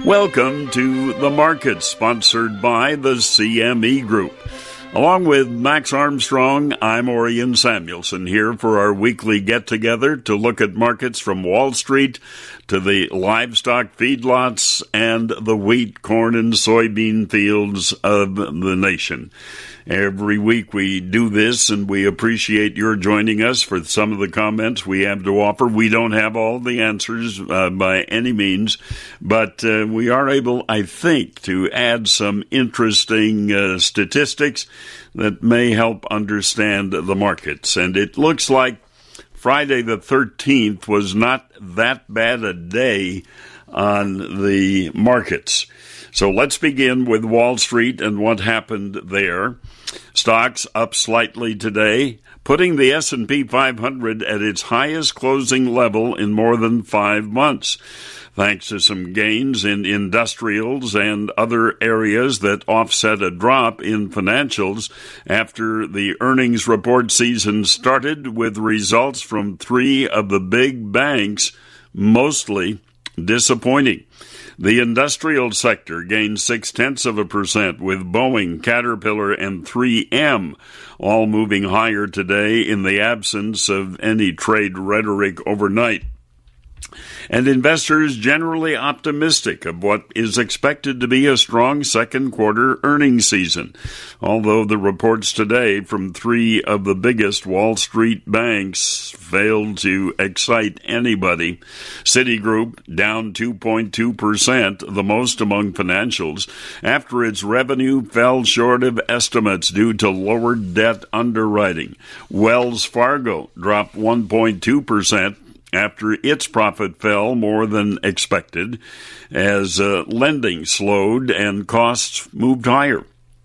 Welcome to The Market, sponsored by the CME Group. Along with Max Armstrong, I'm Orion Samuelson here for our weekly get-together to look at markets from Wall Street to the livestock feedlots and the wheat, corn, and soybean fields of the nation. Every week we do this, and we appreciate your joining us for some of the comments we have to offer. We don't have all the answers by any means, but we are able, I think, to add some interesting statistics that may help understand the markets. And it looks like Friday the 13th was not that bad a day on the markets. So let's begin with Wall Street and what happened there. Stocks up slightly today, putting the S&P 500 at its highest closing level in more than 5 months, thanks to some gains in industrials and other areas that offset a drop in financials after the earnings report season started, with results from 3 of the big banks mostly disappointing. The industrial sector gained 0.6%, with Boeing, Caterpillar, and 3M all moving higher today in the absence of any trade rhetoric overnight. And investors generally optimistic of what is expected to be a strong second quarter earnings season, although the reports today from 3 of the biggest Wall Street banks failed to excite anybody. Citigroup down 2.2%, the most among financials, after its revenue fell short of estimates due to lower debt underwriting. Wells Fargo dropped 1.2%, after its profit fell more than expected as lending slowed and costs moved higher.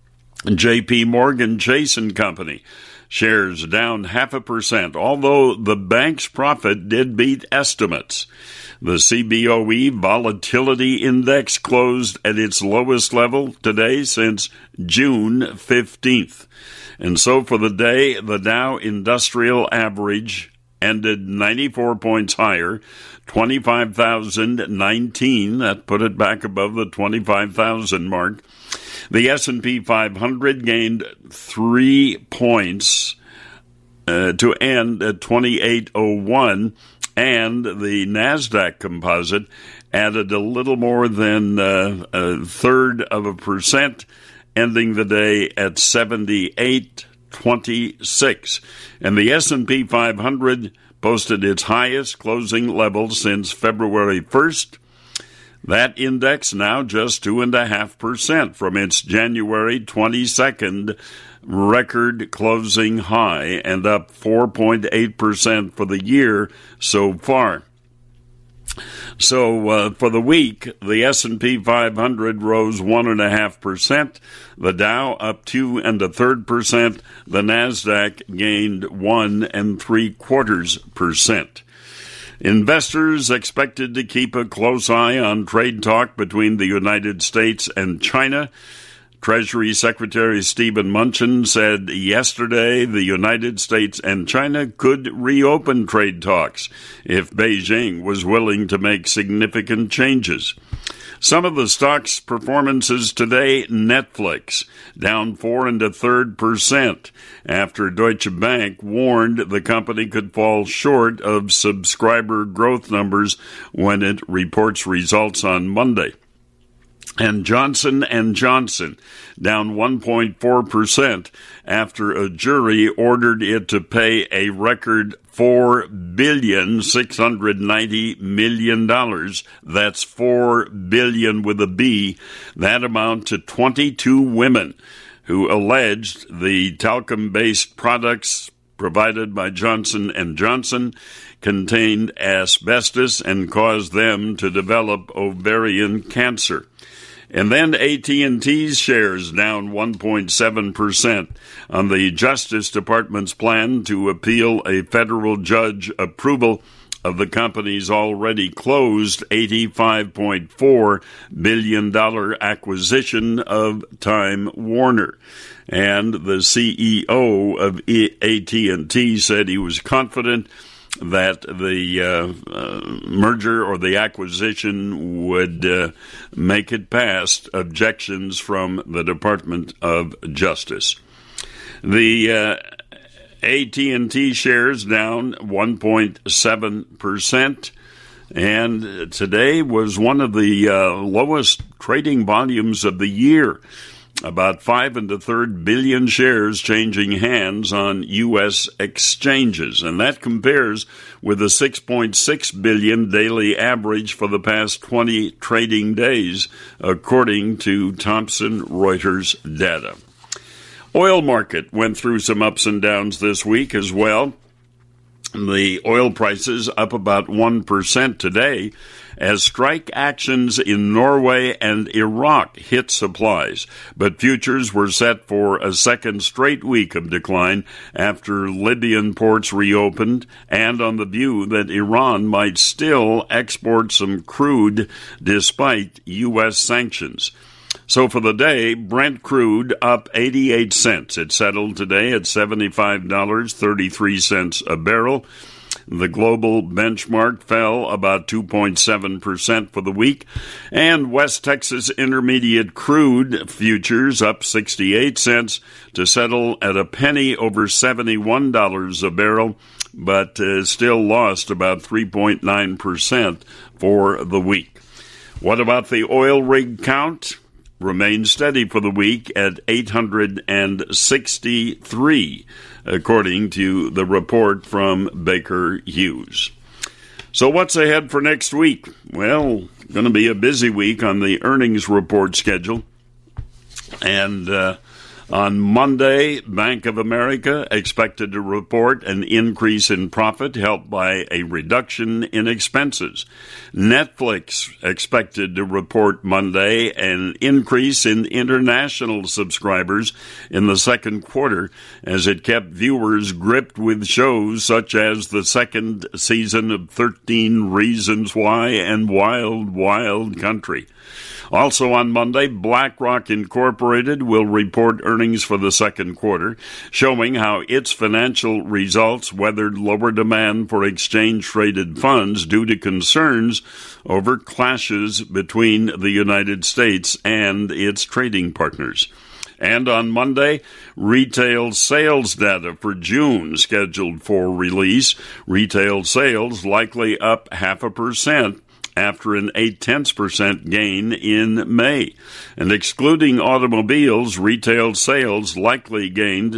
J.P. Morgan Chase & Company shares down 0.5%, although the bank's profit did beat estimates. The CBOE Volatility Index closed at its lowest level today since June 15th. And so for the day, the Dow Industrial Average ended 94 points higher, 25,019. That put it back above the 25,000 mark. The S&P 500 gained 3 points to end at 2801, and the NASDAQ composite added a little more than 0.3%, ending the day at 78.26, and the S&P 500 posted its highest closing level since February 1st. That index now just 2.5% from its January 22nd record closing high, and up 4.8% for the year so far. So for the week, the S&P 500 rose 1.5%, the Dow up 2.33%, the NASDAQ gained 1.75%. Investors expected to keep a close eye on trade talk between the United States and China. Treasury Secretary Stephen Mnuchin said yesterday the United States and China could reopen trade talks if Beijing was willing to make significant changes. Some of the stock's performances today: Netflix down 4.33% after Deutsche Bank warned the company could fall short of subscriber growth numbers when it reports results on Monday. And Johnson & Johnson down 1.4% after a jury ordered it to pay a record $4.69 billion. That's $4 billion with a B. That amount to 22 women who alleged the talcum-based products provided by Johnson & Johnson contained asbestos and caused them to develop ovarian cancer. And then AT&T's shares down 1.7% on the Justice Department's plan to appeal a federal judge approval of the company's already closed $85.4 billion acquisition of Time Warner. And the CEO of AT&T said he was confident that the merger or the acquisition would make it past objections from the Department of Justice. The AT&T shares down 1.7%, and today was one of the lowest trading volumes of the year. About 5 1/3 billion shares changing hands on U.S. exchanges, and that compares with a 6.6 billion daily average for the past 20 trading days, according to Thomson Reuters data. Oil market went through some ups and downs this week as well. The oil prices up about 1% today as strike actions in Norway and Iraq hit supplies. But futures were set for a second straight week of decline after Libyan ports reopened and on the view that Iran might still export some crude despite U.S. sanctions. So for the day, Brent crude up 88 cents. It settled today at $75.33 a barrel. The global benchmark fell about 2.7% for the week. And West Texas Intermediate crude futures up 68 cents to settle at a penny over $71 a barrel, but still lost about 3.9% for the week. What about the oil rig count? Remained steady for the week at 863, according to the report from Baker Hughes. So what's ahead for next week? Well, going to be a busy week on the earnings report schedule. And on Monday, Bank of America expected to report an increase in profit helped by a reduction in expenses. Netflix expected to report Monday an increase in international subscribers in the second quarter as it kept viewers gripped with shows such as the second season of 13 Reasons Why and Wild Wild Country. Also on Monday, BlackRock Incorporated will report earnings for the second quarter, showing how its financial results weathered lower demand for exchange-traded funds due to concerns over clashes between the United States and its trading partners. And on Monday, retail sales data for June scheduled for release. Retail sales likely up 0.5%. After an 0.8% gain in May. And excluding automobiles, retail sales likely gained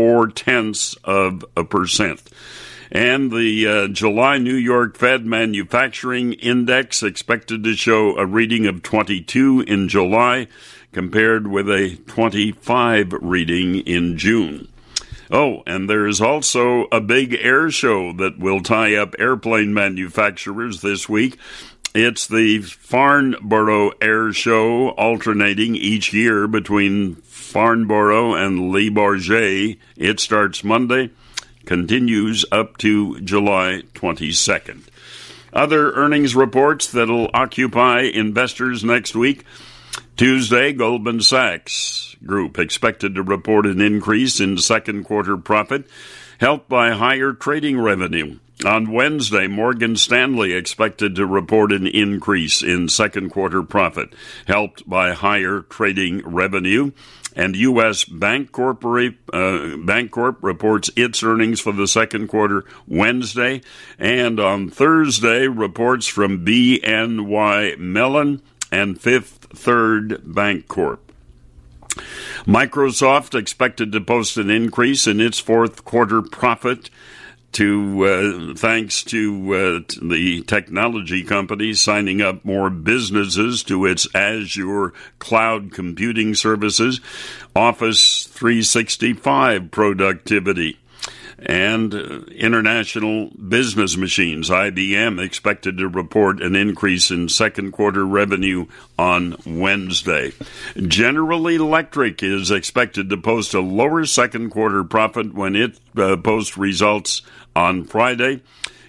0.4%. And the July New York Fed Manufacturing Index expected to show a reading of 22 in July, compared with a 25 reading in June. Oh, and there is also a big air show that will tie up airplane manufacturers this week. It's the Farnborough Air Show, alternating each year between Farnborough and Le Bourget. It starts Monday, continues up to July 22nd. Other earnings reports that'll occupy investors next week. Tuesday, Goldman Sachs Group expected to report an increase in second quarter profit, helped by higher trading revenue. On Wednesday, Morgan Stanley expected to report an increase in second quarter profit, helped by higher trading revenue. And U.S. Bancorp reports its earnings for the second quarter Wednesday. And on Thursday, reports from BNY Mellon and Fifth Third Bancorp. Microsoft expected to post an increase in its fourth quarter profit thanks to the technology company signing up more businesses to its Azure cloud computing services, Office 365 productivity, and International Business Machines, IBM, expected to report an increase in second quarter revenue on Wednesday. General Electric is expected to post a lower second quarter profit when it posts results on Friday.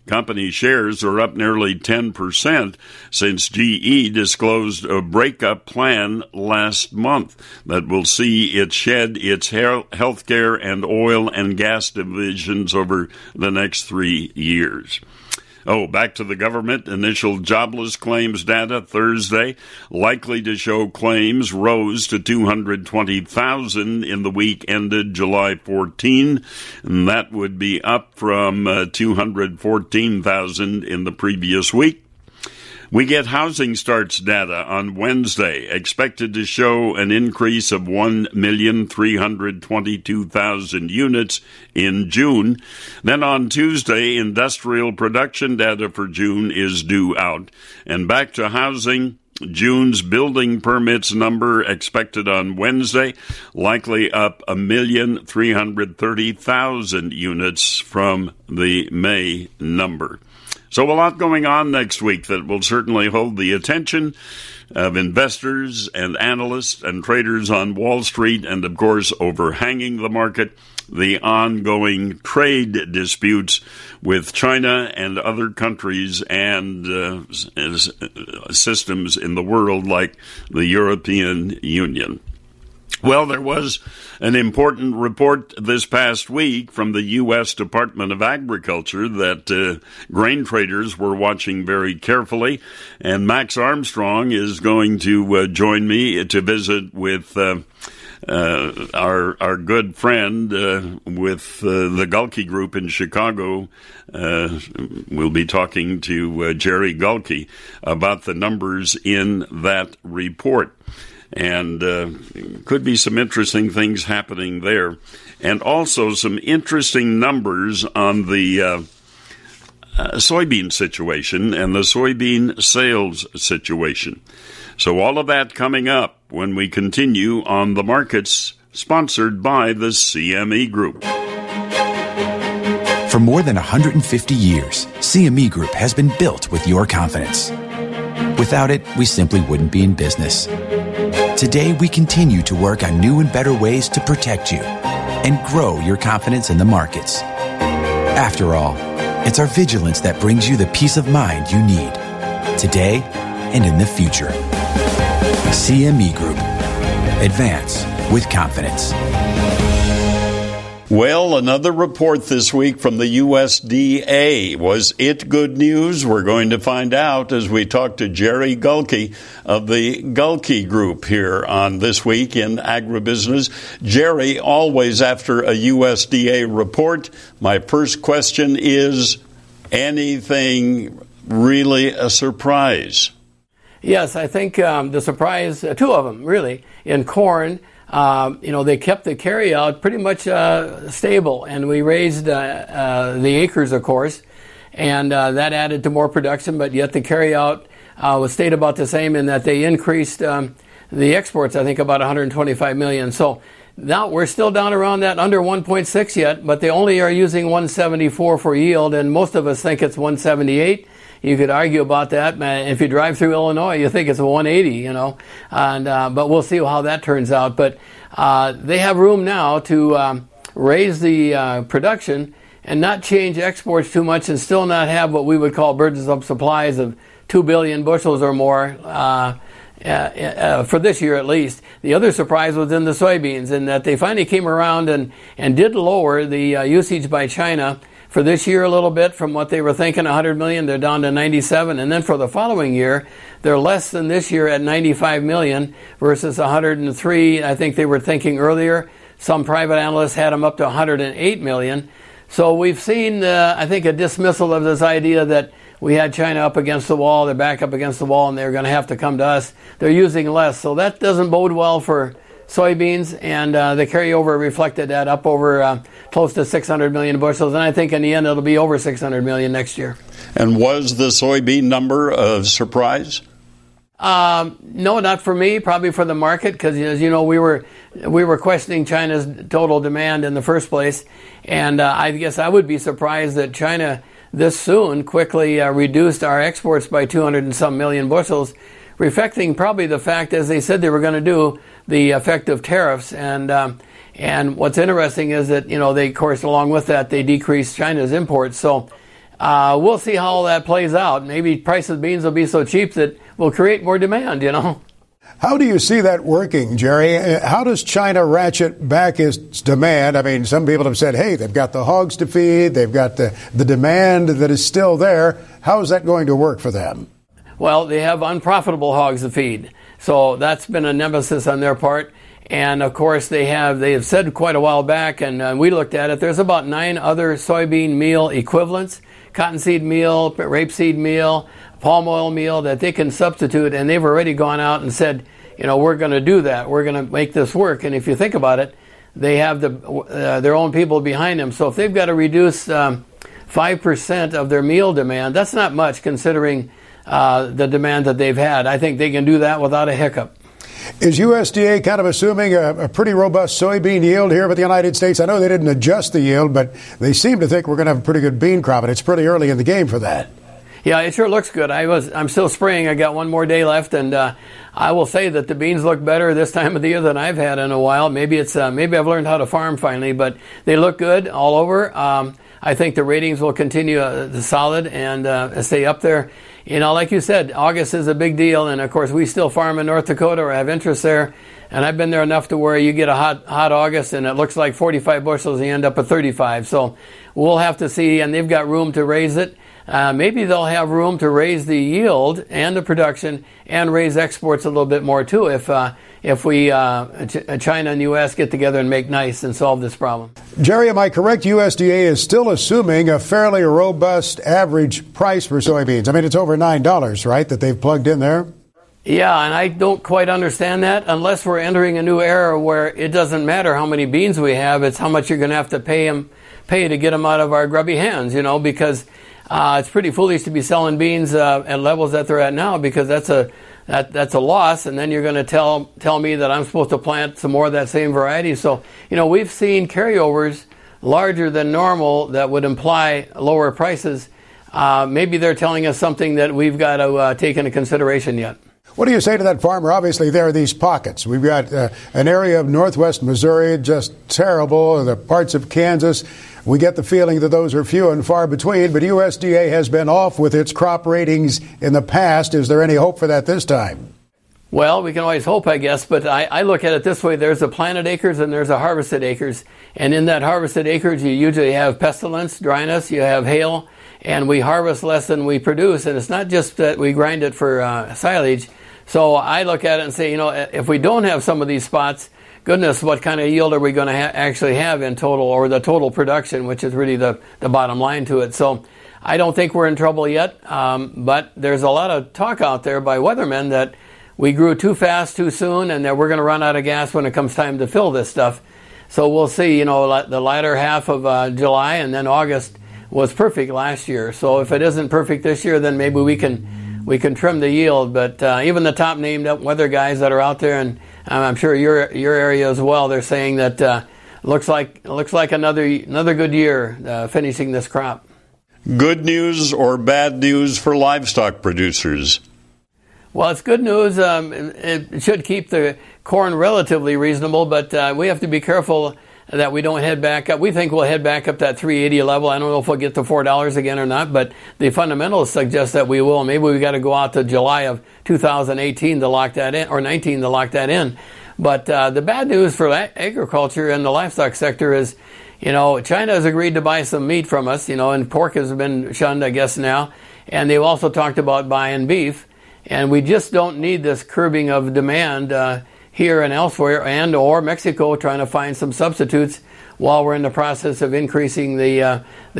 Company shares are up nearly 10% since GE disclosed a breakup plan last month that will see it shed its healthcare and oil and gas divisions over the next 3 years. Back to the government. Initial jobless claims data Thursday, likely to show claims rose to 220,000 in the week ended July 14, and that would be up from 214,000 in the previous week. We get housing starts data on Wednesday, expected to show an increase of 1,322,000 units in June. Then on Tuesday, industrial production data for June is due out. And back to housing, June's building permits number expected on Wednesday, likely up 1,330,000 units from the May number. So a lot going on next week that will certainly hold the attention of investors and analysts and traders on Wall Street, and of course overhanging the market, the ongoing trade disputes with China and other countries and systems in the world like the European Union. Well, there was an important report this past week from the U.S. Department of Agriculture that grain traders were watching very carefully, and Max Armstrong is going to join me to visit with our good friend with the Gulkey Group in Chicago. We'll be talking to Jerry Gulkey about the numbers in that report. And could be some interesting things happening there. And also some interesting numbers on the soybean situation and the soybean sales situation. So all of that coming up when we continue on The Markets, sponsored by the CME Group. For more than 150 years, CME Group has been built with your confidence. Without it, we simply wouldn't be in business. Today, we continue to work on new and better ways to protect you and grow your confidence in the markets. After all, it's our vigilance that brings you the peace of mind you need today and in the future. CME Group. Advance with confidence. Well, another report this week from the USDA. Was it good news? We're going to find out as we talk to Jerry Gulkey of the Gulkey Group here on This Week in Agribusiness. Jerry, always after a USDA report, my first question is, anything really a surprise? Yes, I think the surprise, two of them really, in corn. They kept the carryout pretty much stable, and we raised the acres, of course, and that added to more production, but yet the carryout stayed about the same in that they increased the exports, I think, about 125 million. So now we're still down around that under 1.6 yet, but they only are using 174 for yield, and most of us think it's 178. You could argue about that. If you drive through Illinois, you think it's a 180, but we'll see how that turns out. But they have room now to raise the production and not change exports too much and still not have what we would call burdens of supplies of 2 billion bushels or more for this year at least. The other surprise was in the soybeans, in that they finally came around and did lower the usage by China for this year a little bit from what they were thinking, 100 million, they're down to 97. And then for the following year, they're less than this year at 95 million versus 103, I think they were thinking earlier. Some private analysts had them up to 108 million. So we've seen, I think, a dismissal of this idea that we had China up against the wall, they're back up against the wall, and they're going to have to come to us. They're using less. So that doesn't bode well for soybeans, and the carryover reflected that up over close to 600 million bushels, and I think in the end it'll be over 600 million next year. And was the soybean number a surprise? No, not for me, probably for the market, because as you know, we were questioning China's total demand in the first place, and I guess I would be surprised that China this soon quickly reduced our exports by 200 and some million bushels, reflecting probably the fact, as they said they were going to do, the effect of tariffs. And what's interesting is that, they, of course, along with that, they decreased China's imports. So we'll see how all that plays out. Maybe price of beans will be so cheap that we'll create more demand, you know. How do you see that working, Jerry? How does China ratchet back its demand? I mean, some people have said, hey, they've got the hogs to feed, they've got the demand that is still there. How is that going to work for them? Well, they have unprofitable hogs to feed. So that's been a nemesis on their part. And, of course, they have said quite a while back, and we looked at it, there's about 9 other soybean meal equivalents, cottonseed meal, rapeseed meal, palm oil meal that they can substitute, and they've already gone out and said, you know, we're going to do that. We're going to make this work. And if you think about it, they have their own people behind them. So if they've got to reduce 5% of their meal demand, that's not much considering the demand that they've had. I think they can do that without a hiccup. Is USDA kind of assuming a pretty robust soybean yield here for the United States? I know they didn't adjust the yield, but they seem to think we're going to have a pretty good bean crop, and it's pretty early in the game for that. Yeah, it sure looks good. I'm still spraying. I got one more day left, and I will say that the beans look better this time of the year than I've had in a while. Maybe maybe I've learned how to farm finally, but they look good all over. I think the ratings will continue solid and stay up there. You know, like you said, August is a big deal, and of course we still farm in North Dakota or have interest there, and I've been there enough to where you get a hot August and it looks like 45 bushels and you end up at 35. So we'll have to see, and they've got room to raise it. Maybe they'll have room to raise the yield and the production and raise exports a little bit more too if we China and U.S. get together and make nice and solve this problem. Jerry, am I correct? USDA is still assuming a fairly robust average price for soybeans. I mean, it's over $9, right, that they've plugged in there? Yeah, and I don't quite understand that unless we're entering a new era where it doesn't matter how many beans we have, it's how much you're going to have to pay to get them out of our grubby hands, you know, because it's pretty foolish to be selling beans at levels that they're at now, because that's a loss, and then you're going to tell me that I'm supposed to plant some more of that same variety. So, you know, we've seen carryovers larger than normal that would imply lower prices. Maybe they're telling us something that we've got to take into consideration yet. What do you say to that farmer? Obviously, there are these pockets. We've got an area of northwest Missouri, just terrible, the parts of Kansas. We get the feeling that those are few and far between, but USDA has been off with its crop ratings in the past. Is there any hope for that this time? Well, we can always hope, I guess, but I look at it this way. There's a planted acres and there's a harvested acres. And in that harvested acres, you usually have pestilence, dryness, you have hail, and we harvest less than we produce. And it's not just that we grind it for silage. So I look at it and say, you know, if we don't have some of these spots, goodness, what kind of yield are we going to actually have in total, or the total production, which is really the bottom line to it. So I don't think we're in trouble yet, but there's a lot of talk out there by weathermen that we grew too fast too soon and that we're going to run out of gas when it comes time to fill this stuff. So we'll see. You know, the latter half of July and then August was perfect last year. So if it isn't perfect this year, then maybe we can trim the yield. But even the top named up weather guys that are out there, and I'm sure your area as well, they're saying that looks like another good year finishing this crop. Good news or bad news for livestock producers? Well, it's good news. It should keep the corn relatively reasonable, but we have to be careful that we don't head back up. We think we'll head back up that 380 level. I don't know if we'll get to $4 again or not, but the fundamentals suggest that we will. Maybe we got to go out to July of 2018 to lock that in, or 19 to lock that in. But the bad news for agriculture and the livestock sector is, you know, China has agreed to buy some meat from us, you know, and pork has been shunned, I guess, now. And they've also talked about buying beef. And we just don't need this curbing of demand here and elsewhere, and or Mexico trying to find some substitutes while we're in the process of increasing the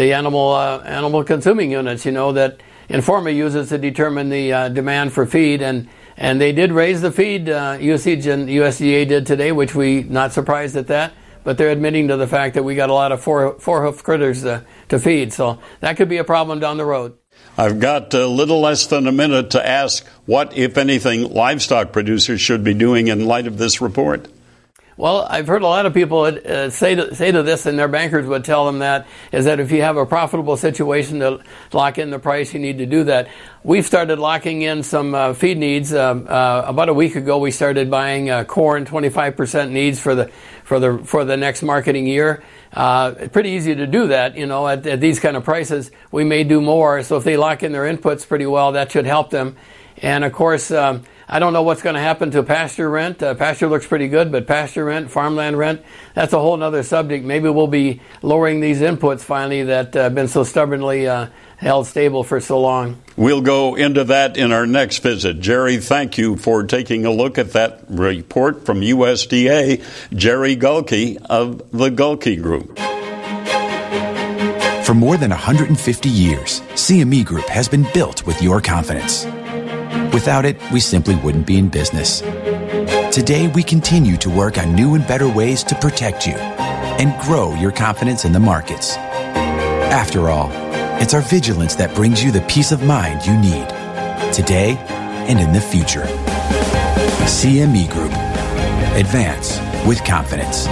animal consuming units, you know, that Informa uses to determine the demand for feed. And they did raise the feed usage, and USDA did today, which we not surprised at that. But they're admitting to the fact that we got a lot of four-hoof critters to feed. So that could be a problem down the road. I've got a little less than a minute to ask what, if anything, livestock producers should be doing in light of this report. Well, I've heard a lot of people say to this, and their bankers would tell them that, is that if you have a profitable situation to lock in the price, you need to do that. We've started locking in some feed needs. About a week ago, we started buying corn, 25% needs for the next marketing year. Pretty easy to do that, at these kind of prices. We may do more, so if they lock in their inputs pretty well, that should help them. And of course, I don't know what's going to happen to pasture rent. Pasture looks pretty good, but pasture rent, farmland rent, that's a whole other subject. Maybe we'll be lowering these inputs finally that have been so stubbornly held stable for so long. We'll go into that in our next visit. Jerry, thank you for taking a look at that report from USDA. Jerry Gulke of the Gulke Group. For more than 150 years, CME Group has been built with your confidence. Without it, we simply wouldn't be in business. Today, we continue to work on new and better ways to protect you and grow your confidence in the markets. After all, it's our vigilance that brings you the peace of mind you need today and in the future. CME Group. Advance with confidence.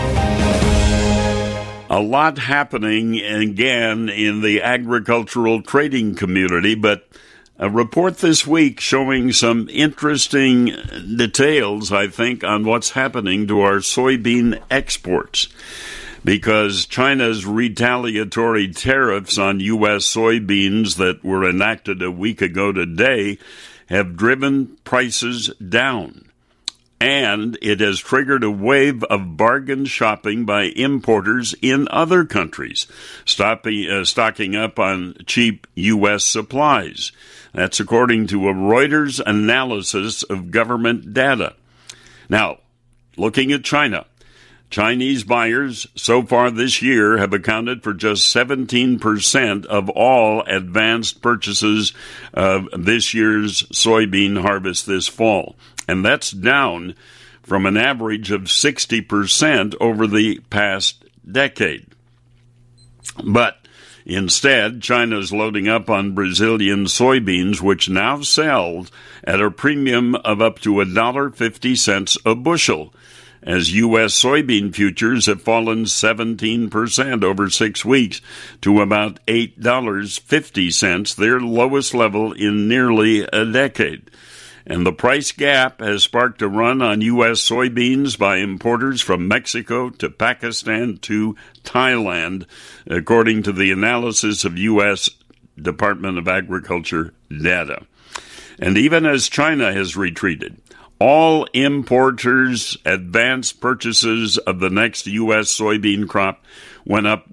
A lot happening again in the agricultural trading community, but a report this week showing some interesting details, I think, on what's happening to our soybean exports. Because China's retaliatory tariffs on U.S. soybeans that were enacted a week ago today have driven prices down. And it has triggered a wave of bargain shopping by importers in other countries, stocking up on cheap U.S. supplies. That's according to a Reuters analysis of government data. Now, looking at China, Chinese buyers so far this year have accounted for just 17% of all advanced purchases of this year's soybean harvest this fall. And that's down from an average of 60% over the past decade. But instead, China's loading up on Brazilian soybeans, which now sell at a premium of up to $1.50 a bushel, as U.S. soybean futures have fallen 17% over 6 weeks to about $8.50, their lowest level in nearly a decade. And the price gap has sparked a run on U.S. soybeans by importers from Mexico to Pakistan to Thailand, according to the analysis of U.S. Department of Agriculture data. And even as China has retreated, all importers' advanced purchases of the next U.S. soybean crop went up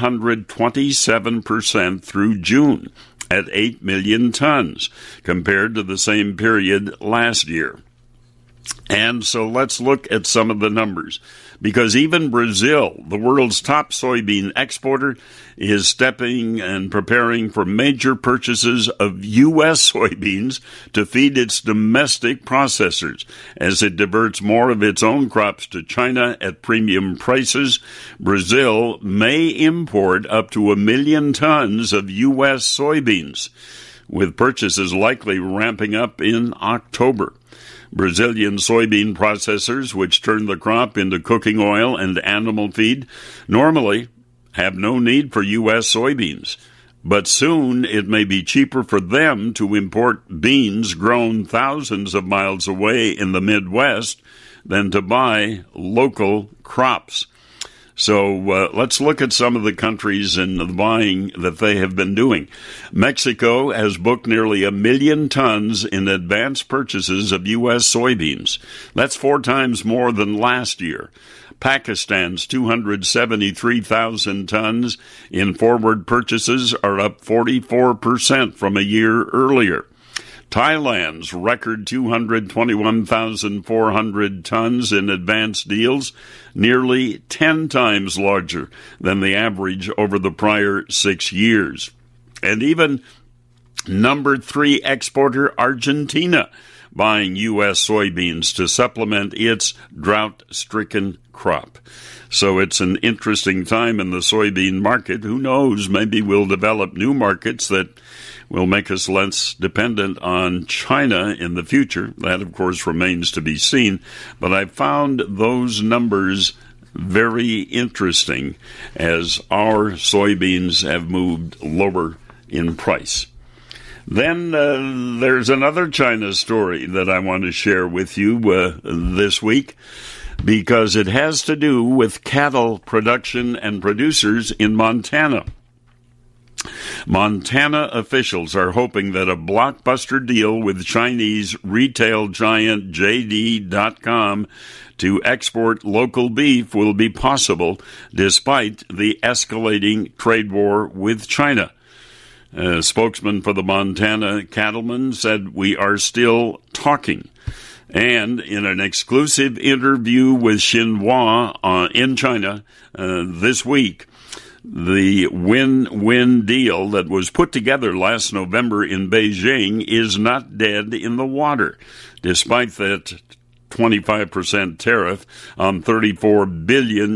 127% through June, at 8 million tons, compared to the same period last year. And so let's look at some of the numbers, because even Brazil, the world's top soybean exporter, is stepping and preparing for major purchases of U.S. soybeans to feed its domestic processors. As it diverts more of its own crops to China at premium prices, Brazil may import up to 1 million tons of U.S. soybeans, with purchases likely ramping up in October. Brazilian soybean processors, which turn the crop into cooking oil and animal feed, normally have no need for U.S. soybeans. But soon it may be cheaper for them to import beans grown thousands of miles away in the Midwest than to buy local crops. So let's look at some of the countries and the buying that they have been doing. Mexico has booked nearly 1 million tons in advance purchases of U.S. soybeans. That's 4 times more than last year. Pakistan's 273,000 tons in forward purchases are up 44% from a year earlier. Thailand's record 221,400 tons in advance deals, nearly 10 times larger than the average over the prior 6 years. And even number 3 exporter Argentina buying U.S. soybeans to supplement its drought-stricken crop. So it's an interesting time in the soybean market. Who knows? Maybe we'll develop new markets that will make us less dependent on China in the future. That, of course, remains to be seen. But I found those numbers very interesting as our soybeans have moved lower in price. Then there's another China story that I want to share with you this week, because it has to do with cattle production and producers in Montana. Montana officials are hoping that a blockbuster deal with Chinese retail giant JD.com to export local beef will be possible despite the escalating trade war with China. A spokesman for the Montana cattlemen said, "We are still talking." And in an exclusive interview with Xinhua in China this week, the win-win deal that was put together last November in Beijing is not dead in the water, despite that 25% tariff on $34 billion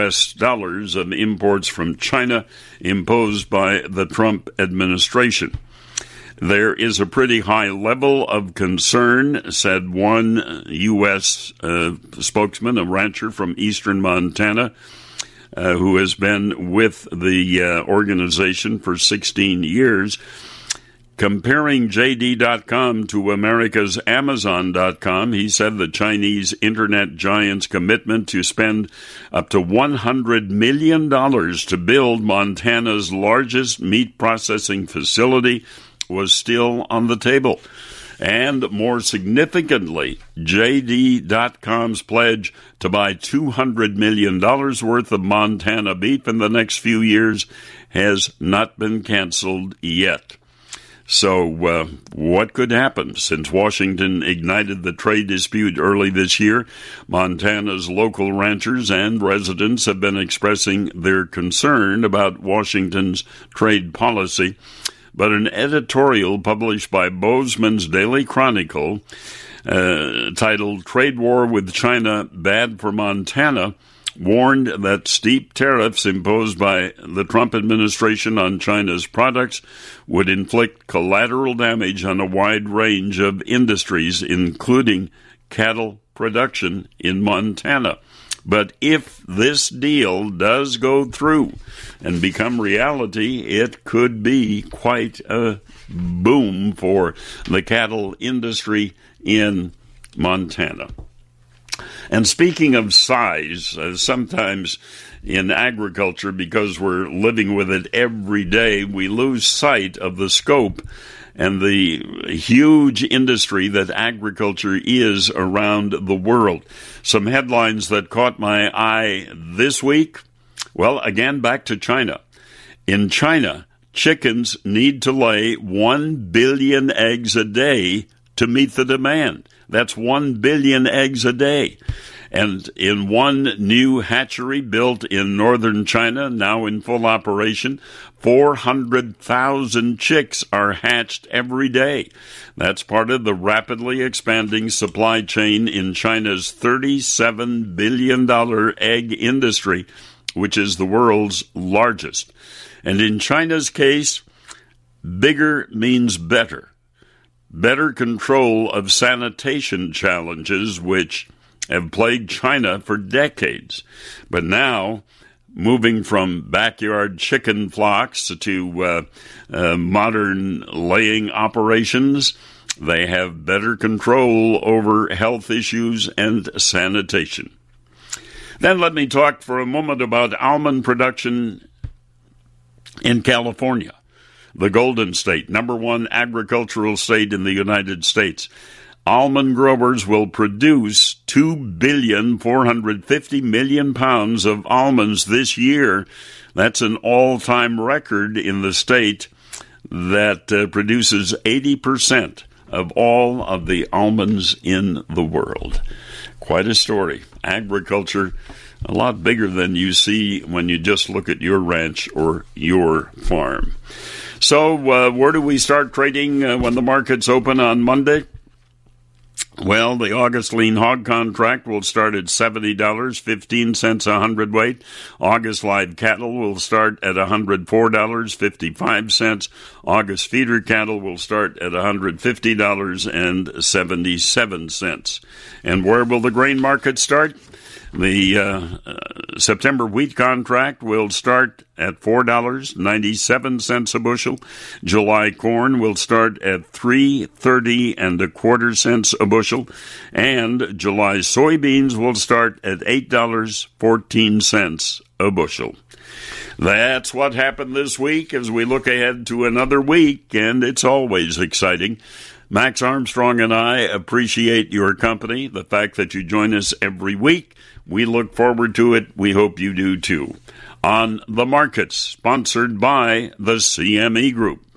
of imports from China imposed by the Trump administration. There is a pretty high level of concern, said one U.S. spokesman, a rancher from eastern Montana, who has been with the organization for 16 years. Comparing JD.com to America's Amazon.com, he said the Chinese internet giant's commitment to spend up to $100 million to build Montana's largest meat processing facility was still on the table. And more significantly, JD.com's pledge to buy $200 million worth of Montana beef in the next few years has not been canceled yet. So what could happen? Since Washington ignited the trade dispute early this year, Montana's local ranchers and residents have been expressing their concern about Washington's trade policy. But an editorial published by Bozeman's Daily Chronicle titled "Trade War with China Bad for Montana" warned that steep tariffs imposed by the Trump administration on China's products would inflict collateral damage on a wide range of industries, including cattle production in Montana. But if this deal does go through and become reality, it could be quite a boom for the cattle industry in Montana. And speaking of size, sometimes in agriculture, because we're living with it every day, we lose sight of the scope and the huge industry that agriculture is around the world. Some headlines that caught my eye this week. Well, again, back to China. In China, chickens need to lay 1 billion eggs a day to meet the demand. That's 1 billion eggs a day. And in one new hatchery built in northern China, now in full operation, 400,000 chicks are hatched every day. That's part of the rapidly expanding supply chain in China's $37 billion egg industry, which is the world's largest. And in China's case, bigger means better. Better control of sanitation challenges, which have plagued China for decades. But now, moving from backyard chicken flocks to modern laying operations, they have better control over health issues and sanitation. Then let me talk for a moment about almond production in California, the Golden State, #1 agricultural state in the United States. Almond growers will produce 2,450,000,000 pounds of almonds this year. That's an all-time record in the state that produces 80% of all of the almonds in the world. Quite a story. Agriculture, a lot bigger than you see when you just look at your ranch or your farm. So where do we start trading when the markets open on Monday? Well, the August lean hog contract will start at $70.15 a hundredweight. August live cattle will start at $104.55. August feeder cattle will start at $150.77. And where will the grain market start? The September wheat contract will start at $4.97 a bushel. July corn will start at $3.30 a bushel, and July soybeans will start at $8.14 a bushel. That's what happened this week as we look ahead to another week, and it's always exciting. Max Armstrong and I appreciate your company, the fact that you join us every week. We look forward to it. We hope you do too. On The Markets, sponsored by the CME Group.